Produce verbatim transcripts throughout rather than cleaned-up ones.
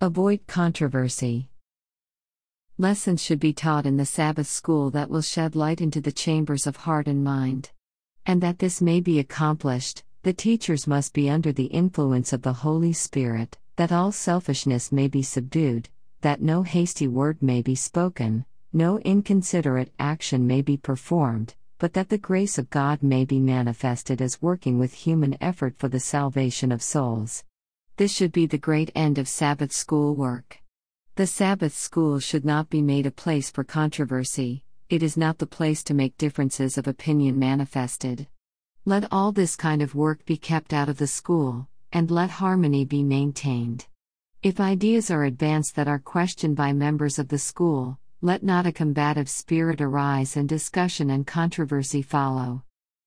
Avoid controversy. Lessons should be taught in the Sabbath school that will shed light into the chambers of heart and mind. And that this may be accomplished, the teachers must be under the influence of the Holy Spirit, that all selfishness may be subdued, that no hasty word may be spoken, no inconsiderate action may be performed, but that the grace of God may be manifested as working with human effort for the salvation of souls. This should be the great end of Sabbath school work. The Sabbath school should not be made a place for controversy. It is not the place to make differences of opinion manifested. Let all this kind of work be kept out of the school, and let harmony be maintained. If ideas are advanced that are questioned by members of the school, let not a combative spirit arise and discussion and controversy follow.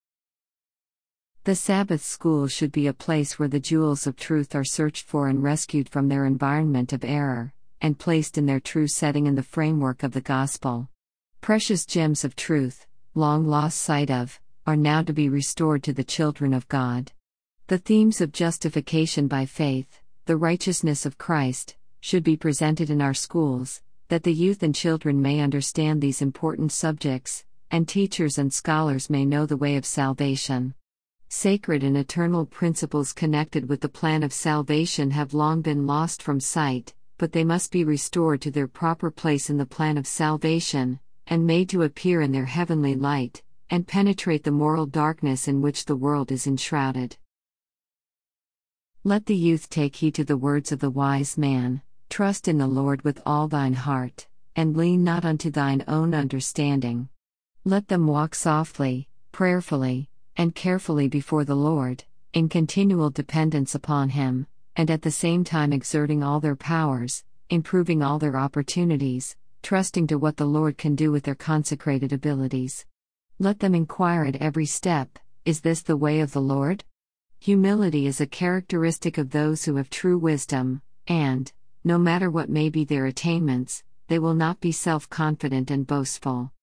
The Sabbath school should be a place where the jewels of truth are searched for and rescued from their environment of error, and placed in their true setting in the framework of the gospel. Precious gems of truth, long lost sight of, are now to be restored to the children of God. The themes of justification by faith, the righteousness of Christ, should be presented in our schools, that the youth and children may understand these important subjects, and teachers and scholars may know the way of salvation. Sacred and eternal principles connected with the plan of salvation have long been lost from sight, but they must be restored to their proper place in the plan of salvation, and made to appear in their heavenly light, and penetrate the moral darkness in which the world is enshrouded. Let the youth take heed to the words of the wise man, trust in the Lord with all thine heart, and lean not unto thine own understanding. Let them walk softly, prayerfully, and carefully before the Lord, in continual dependence upon Him, and at the same time exerting all their powers, improving all their opportunities, trusting to what the Lord can do with their consecrated abilities. Let them inquire at every step, is this the way of the Lord? Humility is a characteristic of those who have true wisdom, and, no matter what may be their attainments, they will not be self-confident and boastful.